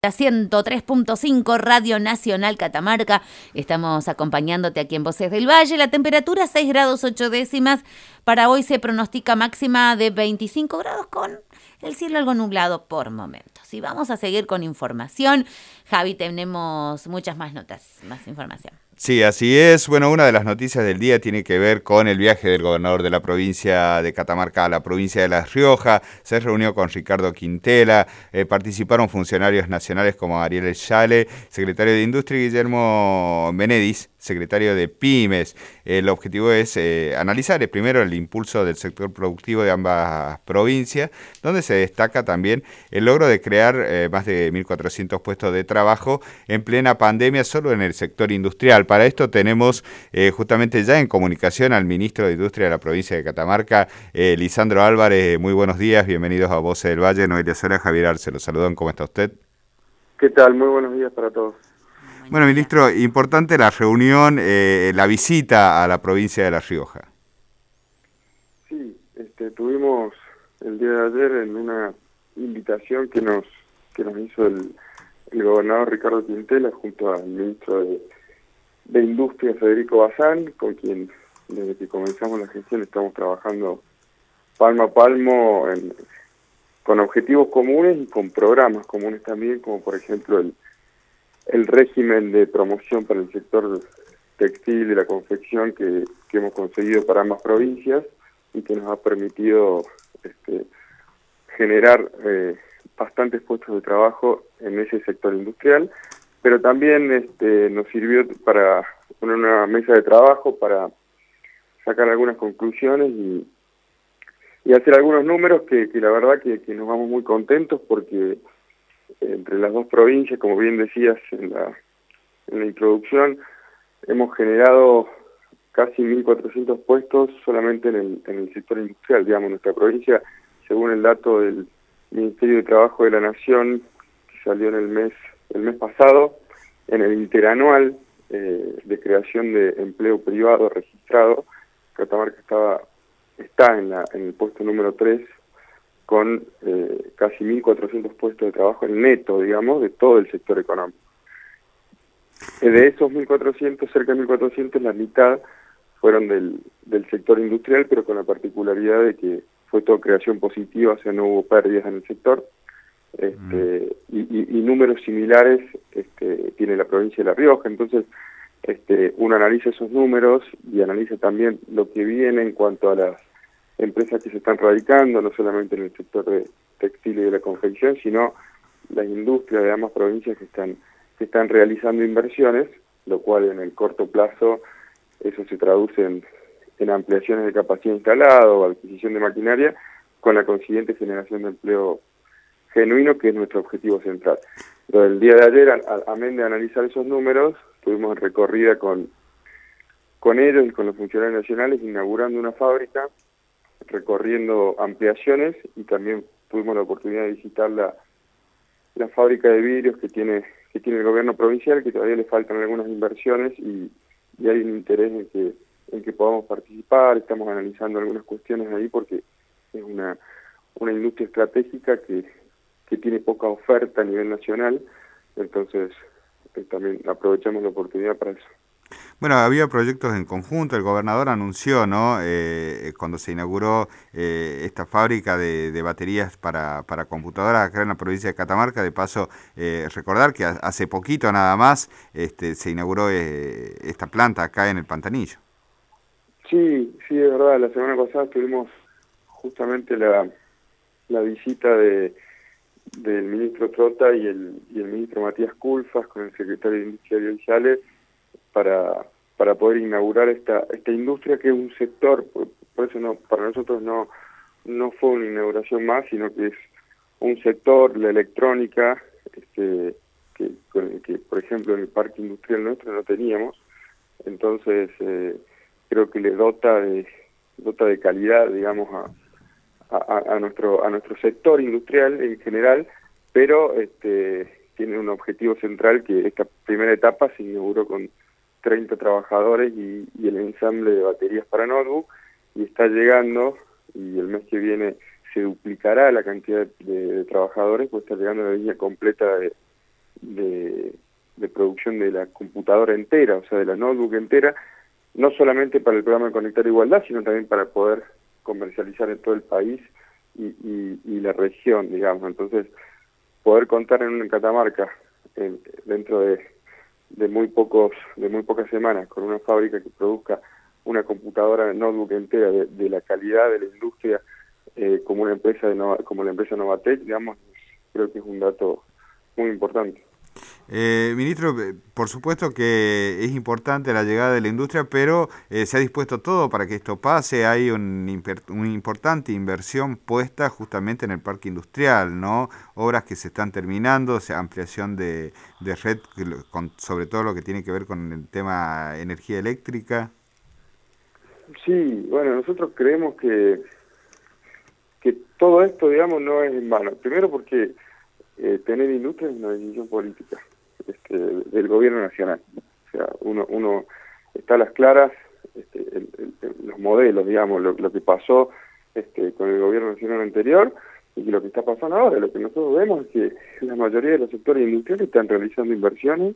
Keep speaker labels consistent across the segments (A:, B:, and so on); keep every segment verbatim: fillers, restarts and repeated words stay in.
A: ciento tres punto cinco Radio Nacional Catamarca. Estamos acompañándote aquí en Voces del Valle. La temperatura seis grados ocho décimas. Para hoy se pronostica máxima de veinticinco grados con el cielo algo nublado por momentos. Y vamos a seguir con información. Javi, tenemos muchas más notas, más información.
B: Sí, así es. Bueno, una de las noticias del día tiene que ver con el viaje del gobernador de la provincia de Catamarca a la provincia de La Rioja. Se reunió con Ricardo Quintela, eh, participaron funcionarios nacionales como Ariel Yale, secretario de Industria, y Guillermo Benedis, secretario de Pymes. El objetivo es eh, analizar eh, primero el impulso del sector productivo de ambas provincias, donde se destaca también el logro de crear eh, más de mil cuatrocientos puestos de trabajo en plena pandemia solo en el sector industrial. Para esto tenemos eh, justamente ya en comunicación al ministro de Industria de la provincia de Catamarca, eh, Lisandro Álvarez. Muy buenos días, bienvenidos a Voces del Valle. Noelia Sola, Javier Arce, los saludan. ¿Cómo está usted?
C: ¿Qué tal? Muy buenos días para todos.
B: Bueno, ministro, importante la reunión, eh, la visita a la provincia de La Rioja.
C: Sí, este, tuvimos el día de ayer en una invitación que nos que nos hizo el, el gobernador Ricardo Quintela junto al ministro de, de Industria Federico Bazán, con quien desde que comenzamos la gestión estamos trabajando palmo a palmo en, con objetivos comunes y con programas comunes también, como por ejemplo el el régimen de promoción para el sector textil y la confección que, que hemos conseguido para ambas provincias y que nos ha permitido este, generar eh, bastantes puestos de trabajo en ese sector industrial, pero también este, nos sirvió para poner una mesa de trabajo para sacar algunas conclusiones y, y hacer algunos números que, que la verdad que, que nos vamos muy contentos porque entre las dos provincias, como bien decías en la, en la introducción, hemos generado casi mil cuatrocientos puestos solamente en el, en el sector industrial. Digamos, nuestra provincia, según el dato del Ministerio de Trabajo de la Nación, que salió en el mes el mes pasado, en el interanual eh, de creación de empleo privado registrado, Catamarca estaba está en, la, en el puesto número tres, con eh, casi mil cuatrocientos puestos de trabajo en neto, digamos, de todo el sector económico. Eh, de esos mil cuatrocientos, cerca de mil cuatrocientos, la mitad fueron del, del sector industrial, pero con la particularidad de que fue todo creación positiva, o sea, no hubo pérdidas en el sector, este, mm. y, y, y números similares este, tiene la provincia de La Rioja. Entonces, este, uno analiza esos números y analiza también lo que viene en cuanto a las empresas que se están radicando, no solamente en el sector de textil y de la confección, sino las industrias de ambas provincias que están que están realizando inversiones, lo cual en el corto plazo eso se traduce en, en ampliaciones de capacidad instalada o adquisición de maquinaria, con la consiguiente generación de empleo genuino, que es nuestro objetivo central. Pero el día de ayer, amén de analizar esos números, tuvimos recorrida con, con ellos y con los funcionarios nacionales, inaugurando una fábrica, recorriendo ampliaciones, y también tuvimos la oportunidad de visitar la, la fábrica de vidrios que tiene que tiene el gobierno provincial, que todavía le faltan algunas inversiones y, y hay un interés en que en que podamos participar. Estamos analizando algunas cuestiones ahí porque es una una industria estratégica que, que tiene poca oferta a nivel nacional, entonces eh, también aprovechamos la oportunidad para eso.
B: Bueno, había proyectos en conjunto, el gobernador anunció, ¿no?, eh, cuando se inauguró eh, esta fábrica de, de baterías para, para computadoras acá en la provincia de Catamarca. De paso, eh, recordar que hace poquito nada más este, se inauguró eh, esta planta acá en el Pantanillo.
C: Sí, sí, es verdad, la semana pasada tuvimos justamente la, la visita de del ministro Trota y el, y el ministro Matías Culfas con el secretario de Industria Ariel Yale para para poder inaugurar esta esta industria, que es un sector, por, por eso no para nosotros no no fue una inauguración más, sino que es un sector, la electrónica, este, que, que por ejemplo en el parque industrial nuestro no teníamos. Entonces eh, creo que le dota de dota de calidad, digamos, a A, a nuestro a nuestro sector industrial en general, pero este tiene un objetivo central, que esta primera etapa se inauguró con treinta trabajadores y, y el ensamble de baterías para notebook, y está llegando, y el mes que viene se duplicará la cantidad de, de trabajadores, pues está llegando la línea completa de, producción de la computadora entera, o sea, de la notebook entera, no solamente para el programa de Conectar Igualdad, sino también para poder comercializar en todo el país y, y, y la región, digamos. Entonces, poder contar en, en Catamarca, en, dentro de, de muy pocos de muy pocas semanas, con una fábrica que produzca una computadora notebook entera de, de la calidad de la industria, eh, como una empresa de Nova, como la empresa Novatech, digamos, creo que es un dato muy importante.
B: Eh, ministro, por supuesto que es importante la llegada de la industria, pero eh, se ha dispuesto todo para que esto pase. Hay un, una importante inversión puesta justamente en el parque industrial, ¿no? Obras que se están terminando, o sea, ampliación de, de red, con, sobre todo lo que tiene que ver con el tema energía eléctrica.
C: Sí, bueno, nosotros creemos que, que todo esto, digamos, no es en vano. Primero porque eh, tener industria es una decisión política. Este, del gobierno nacional. O sea, uno, uno está a las claras, este, el, el, los modelos, digamos, lo, lo que pasó este, con el gobierno nacional anterior y lo que está pasando ahora. Lo que nosotros vemos es que la mayoría de los sectores industriales están realizando inversiones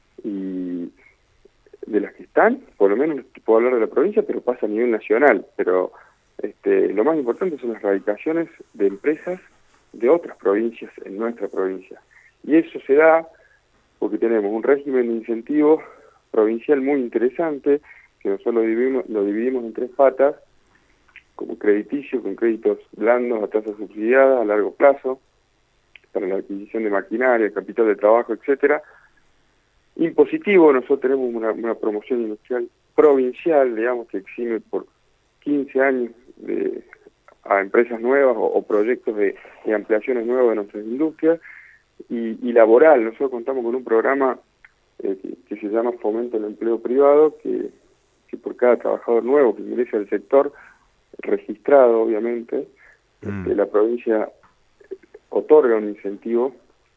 C: y de las que están, por lo menos puedo hablar de la provincia, pero pasa a nivel nacional. Pero este, lo más importante son las radicaciones de empresas de otras provincias en nuestra provincia. Y eso se da porque tenemos un régimen de incentivos provincial muy interesante, que nosotros lo dividimos, lo dividimos en tres patas, como crediticio, con créditos blandos a tasas subsidiadas a largo plazo, para la adquisición de maquinaria, capital de trabajo, etcétera. Impositivo, nosotros tenemos una, una promoción industrial provincial, digamos, que exime por quince años de, a empresas nuevas o, o proyectos de, de ampliaciones nuevas de nuestras industrias. Y, y laboral, nosotros contamos con un programa eh, que, que se llama Fomento del Empleo Privado, que, que por cada trabajador nuevo que ingrese al sector, registrado obviamente, mm. este, la provincia otorga un incentivo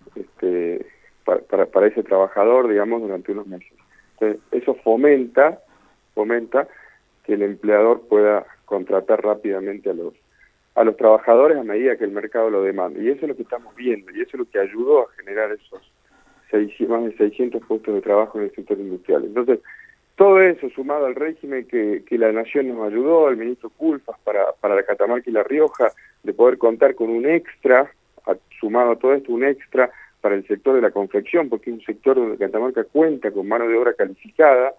C: este, para, para, para ese trabajador, digamos, durante unos meses. Entonces, eso fomenta, fomenta que el empleador pueda contratar rápidamente a los a los trabajadores a medida que el mercado lo demanda. Y eso es lo que estamos viendo, y eso es lo que ayudó a generar esos seiscientos, más de seiscientos puestos de trabajo en el sector industrial. Entonces, todo eso sumado al régimen que, que la Nación nos ayudó, al ministro Culfas, para, para la Catamarca y La Rioja, de poder contar con un extra, a, sumado a todo esto, un extra para el sector de la confección, porque es un sector donde Catamarca cuenta con mano de obra calificada,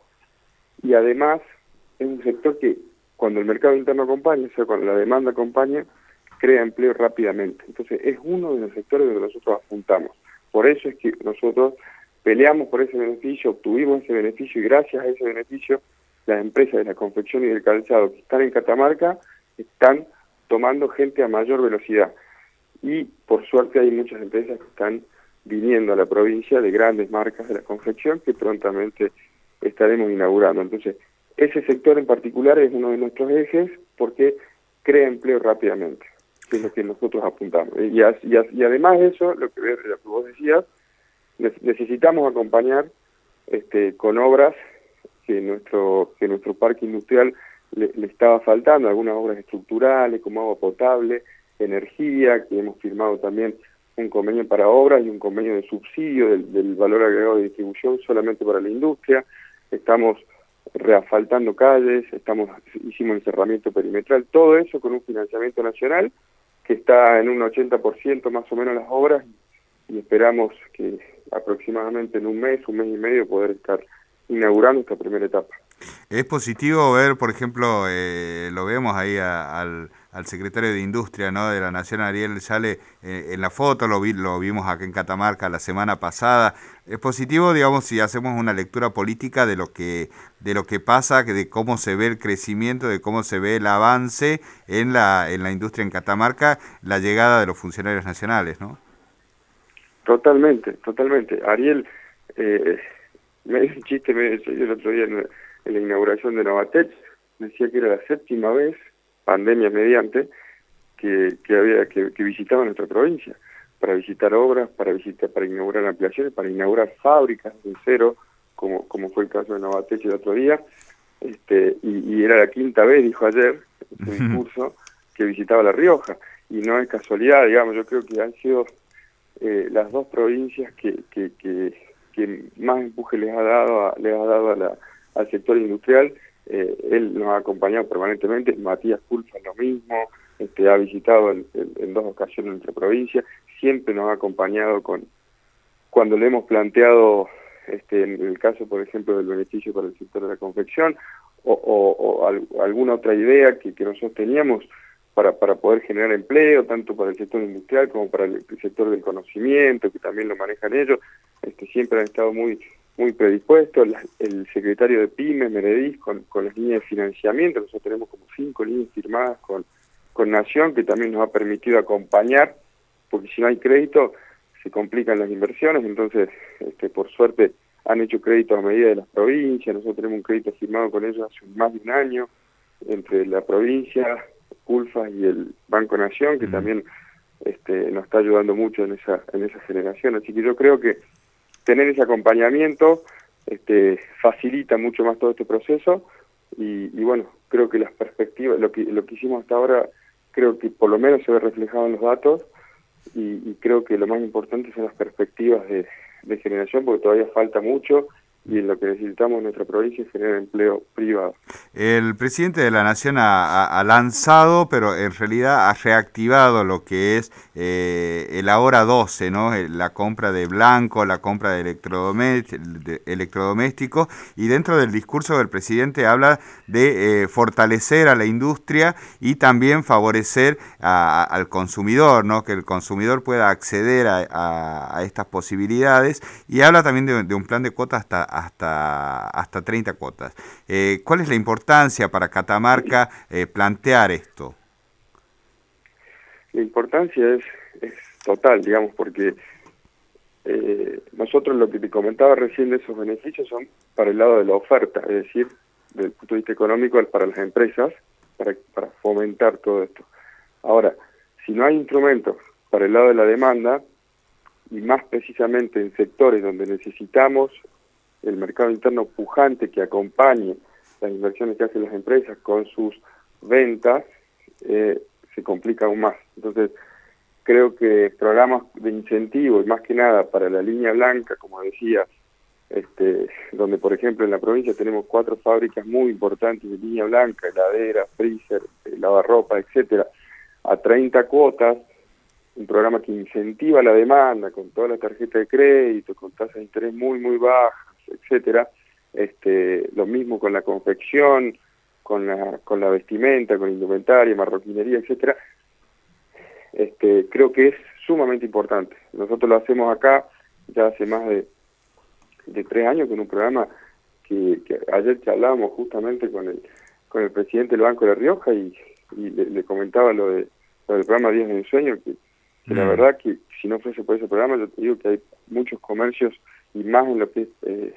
C: y además es un sector que, cuando el mercado interno acompaña, o sea, cuando la demanda acompaña, crea empleo rápidamente. Entonces, es uno de los sectores donde nosotros apuntamos. Por eso es que nosotros peleamos por ese beneficio, obtuvimos ese beneficio, y gracias a ese beneficio, las empresas de la confección y del calzado que están en Catamarca están tomando gente a mayor velocidad. Y, por suerte, hay muchas empresas que están viniendo a la provincia de grandes marcas de la confección que prontamente estaremos inaugurando. Entonces, ese sector en particular es uno de nuestros ejes porque crea empleo rápidamente, que es lo que nosotros apuntamos. Y, a, y, a, y además de eso, lo que, lo que vos decías, necesitamos acompañar este, con obras que nuestro que nuestro parque industrial le, le estaba faltando, algunas obras estructurales como agua potable, energía, que hemos firmado también un convenio para obras y un convenio de subsidio del, del valor agregado de distribución solamente para la industria. Estamos reasfaltando calles, estamos hicimos el cerramiento perimetral, todo eso con un financiamiento nacional que está en un ochenta por ciento más o menos las obras, y esperamos que aproximadamente en un mes, un mes y medio poder estar inaugurando esta primera etapa.
B: Es positivo ver, por ejemplo, eh, lo vemos ahí a, al, al secretario de Industria, ¿no?, de la Nación, Ariel Sale, eh, en la foto, lo, vi, lo vimos acá en Catamarca la semana pasada. Es positivo, digamos, si hacemos una lectura política de lo que de lo que pasa, de cómo se ve el crecimiento, de cómo se ve el avance en la en la industria en Catamarca, la llegada de los funcionarios nacionales, ¿no?
C: Totalmente, totalmente. Ariel, eh, me dio un chiste medio serio el otro día en, en la inauguración de Novatech, decía que era la séptima vez, pandemia mediante, que, que había que, que visitaba nuestra provincia, para visitar obras, para visitar, para inaugurar ampliaciones, para inaugurar fábricas de cero, como, como fue el caso de Novatech el otro día, este, y, y era la quinta vez, dijo ayer, este discurso, que visitaba La Rioja, y no es casualidad, digamos, yo creo que han sido eh, las dos provincias que, que, que, que que más empuje les ha dado, a, les ha dado a la, al sector industrial. Eh, él nos ha acompañado permanentemente, Matías Culfa lo mismo, este, ha visitado en, en, en dos ocasiones nuestra provincia, siempre nos ha acompañado con cuando le hemos planteado, este, en el caso, por ejemplo, del beneficio para el sector de la confección, o, o, o al, alguna otra idea que, que nosotros teníamos para, para poder generar empleo, tanto para el sector industrial como para el, el sector del conocimiento, que también lo manejan ellos, este, siempre han estado muy muy predispuestos. La, el secretario de Pymes, Meredith, con, con las líneas de financiamiento, nosotros tenemos como cinco líneas firmadas con, con Nación, que también nos ha permitido acompañar, porque si no hay crédito, se complican las inversiones. Entonces, este, por suerte, han hecho créditos a medida de las provincias. Nosotros tenemos un crédito firmado con ellos hace más de un año, entre la provincia, Culfa y el Banco Nación, que mm. también este, nos está ayudando mucho en esa, en esa generación. Así que yo creo que tener ese acompañamiento este, facilita mucho más todo este proceso, y, y bueno, creo que las perspectivas, lo que, lo que hicimos hasta ahora, creo que por lo menos se ve reflejado en los datos. Y, y creo que lo más importante son las perspectivas de, de generación, porque todavía falta mucho, y en lo que necesitamos en nuestra provincia es generar empleo privado.
B: El presidente de la Nación ha, ha, ha lanzado, pero en realidad ha reactivado lo que es eh, el Ahora doce, ¿no? La compra de blanco, la compra de, electrodomésticos, de electrodomésticos, y dentro del discurso del presidente habla de eh, fortalecer a la industria y también favorecer a, a, al consumidor, ¿no? Que el consumidor pueda acceder a, a, a estas posibilidades, y habla también de, de un plan de cuotas hasta hasta hasta treinta cuotas. Eh, ¿Cuál es la importancia para Catamarca eh, plantear esto?
C: La importancia es, es total, digamos, porque eh, nosotros lo que te comentaba recién de esos beneficios son para el lado de la oferta, es decir, desde el punto de vista económico para las empresas, para, para fomentar todo esto. Ahora, si no hay instrumentos para el lado de la demanda, y más precisamente en sectores donde necesitamos el mercado interno pujante que acompañe las inversiones que hacen las empresas con sus ventas, eh, se complica aún más. Entonces, creo que programas de incentivo, y más que nada para la línea blanca, como decía, este, donde por ejemplo en la provincia tenemos cuatro fábricas muy importantes de línea blanca, heladera, freezer, lavarropa, etcétera, a treinta cuotas, un programa que incentiva la demanda con toda la tarjeta de crédito, con tasas de interés muy, muy bajas, etcétera. Este, lo mismo con la confección, con la, con la vestimenta, con indumentaria, marroquinería, etcétera. Este, creo que es sumamente importante. Nosotros lo hacemos acá ya hace más de, de tres años con un programa que, que ayer charlábamos justamente con el con el presidente del Banco de La Rioja, y, y le, le comentaba lo, de, lo del programa Días de Ensueño, que, que mm. la verdad que si no fuese por ese programa, yo te digo que hay muchos comercios, y más en lo que es eh,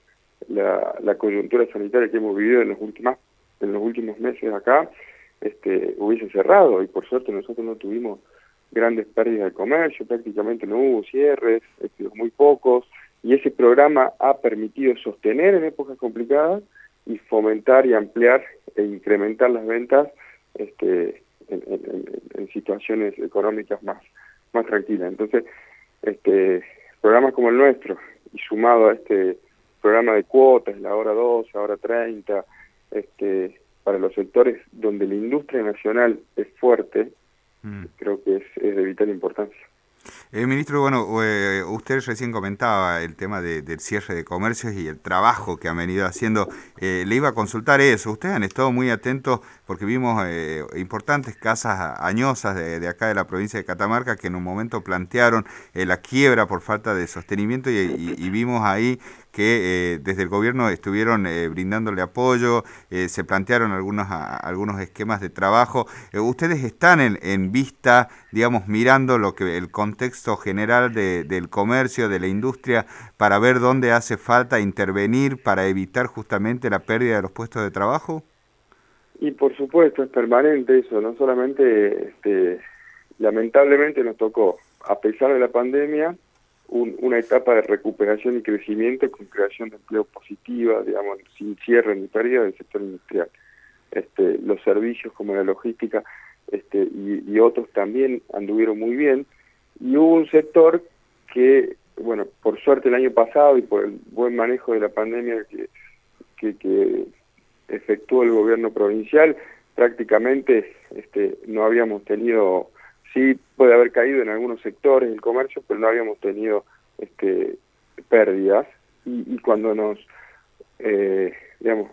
C: la, la coyuntura sanitaria que hemos vivido en los últimos en los últimos meses acá, este, hubiese cerrado, y por suerte nosotros no tuvimos grandes pérdidas de comercio, prácticamente no hubo cierres, este, muy pocos, y ese programa ha permitido sostener en épocas complicadas y fomentar y ampliar e incrementar las ventas este, en, en, en situaciones económicas más, más tranquilas. Entonces, este, programas como el nuestro, y sumado a este programa de cuotas, la hora doce, la hora treinta, este, para los sectores donde la industria nacional es fuerte, mm. creo que es, es de vital importancia.
B: Eh, ministro, bueno, eh, usted recién comentaba el tema de, del cierre de comercios y el trabajo que han venido haciendo. Eh, le iba a consultar eso. Ustedes han estado muy atentos porque vimos eh, importantes casas añosas de, de acá de la provincia de Catamarca que en un momento plantearon eh, la quiebra por falta de sostenimiento, y, y, y vimos ahí que eh, desde el gobierno estuvieron eh, brindándole apoyo, eh, se plantearon algunos, a, algunos esquemas de trabajo. Eh, ustedes están en, en vista, digamos, mirando lo que el contexto general de, del comercio, de la industria, para ver dónde hace falta intervenir para evitar justamente la pérdida de los puestos de trabajo.
C: Y por supuesto es permanente eso, no solamente, este, lamentablemente nos tocó, a pesar de la pandemia, Un, una etapa de recuperación y crecimiento con creación de empleo positiva, digamos, sin cierre ni pérdida del sector industrial. Este, los servicios como la logística este, y, y otros también anduvieron muy bien, y hubo un sector que bueno, por suerte el año pasado y por el buen manejo de la pandemia que, que, que efectuó el gobierno provincial, prácticamente este, no habíamos tenido, sí puede haber caído en algunos sectores del comercio, pero no habíamos tenido este, pérdidas. Y, y cuando nos, eh, digamos,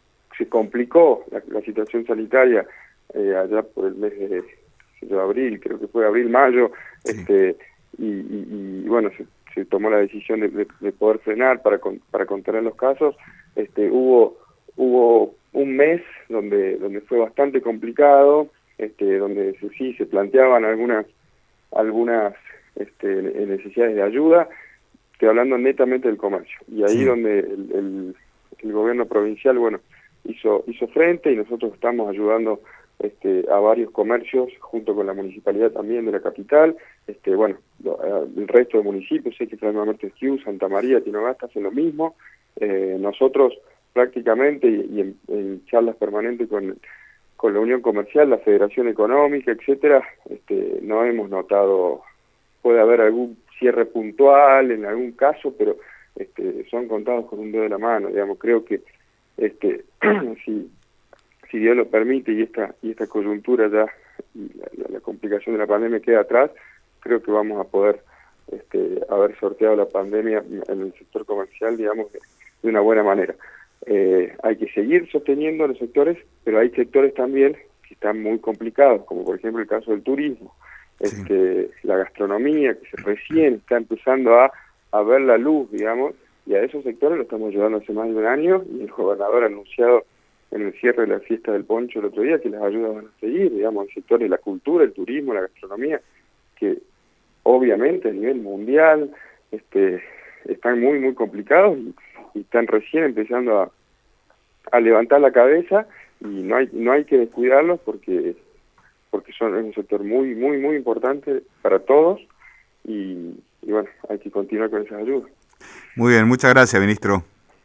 C: se complicó la, la situación sanitaria eh, allá por el mes de, de abril, creo que fue abril, mayo, sí. este y, y, y bueno, se, se tomó la decisión de, de, de poder frenar para con, para contener los casos. Este, hubo hubo un mes donde donde fue bastante complicado, este, donde se, sí se planteaban algunas algunas este, necesidades de ayuda. Estoy hablando netamente del comercio, y ahí sí. donde el, el, el gobierno provincial, bueno, hizo hizo frente, y nosotros estamos ayudando este, a varios comercios, junto con la municipalidad también de la capital, este, bueno, lo, el resto de municipios, sé que Fray Norberto Esquiú, Santa María, Tinogasta hacen lo mismo. Eh, nosotros prácticamente, y, y en, en charlas permanentes con, con la Unión Comercial, la Federación Económica, etcétera, este, no hemos notado, puede haber algún cierre puntual en algún caso, pero este, son contados con un dedo de la mano, digamos. Creo que este si, si Dios lo permite y esta y esta coyuntura ya, y la, la, la complicación de la pandemia queda atrás, creo que vamos a poder este, haber sorteado la pandemia en el sector comercial, digamos, de, de una buena manera. Eh, hay que seguir sosteniendo los sectores, pero hay sectores también que están muy complicados, como por ejemplo el caso del turismo. Este, sí. La gastronomía, que se recién está empezando a, a ver la luz, digamos, y a esos sectores lo estamos ayudando hace más de un año, y el gobernador ha anunciado en el cierre de la fiesta del poncho el otro día que las ayudas van a seguir, digamos, en sectores de la cultura, el turismo, la gastronomía, que obviamente a nivel mundial este, están muy, muy complicados, y, y están recién empezando a, a levantar la cabeza, y no hay, no hay que descuidarlos porque... porque son es un sector muy, muy, muy importante para todos, y, y bueno, hay que continuar con esas ayudas.
B: Muy bien, muchas gracias, ministro.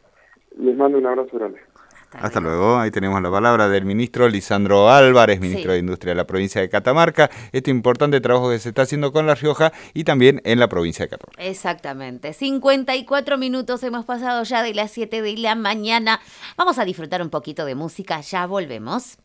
C: Les mando un abrazo grande.
B: Hasta, Hasta luego. luego. Ahí tenemos la palabra del ministro Lisandro Álvarez, ministro sí. de Industria de la provincia de Catamarca. Este importante trabajo que se está haciendo con La Rioja y también en la provincia de Catamarca.
A: Exactamente. cincuenta y cuatro minutos hemos pasado ya de las siete de la mañana. Vamos a disfrutar un poquito de música. Ya volvemos.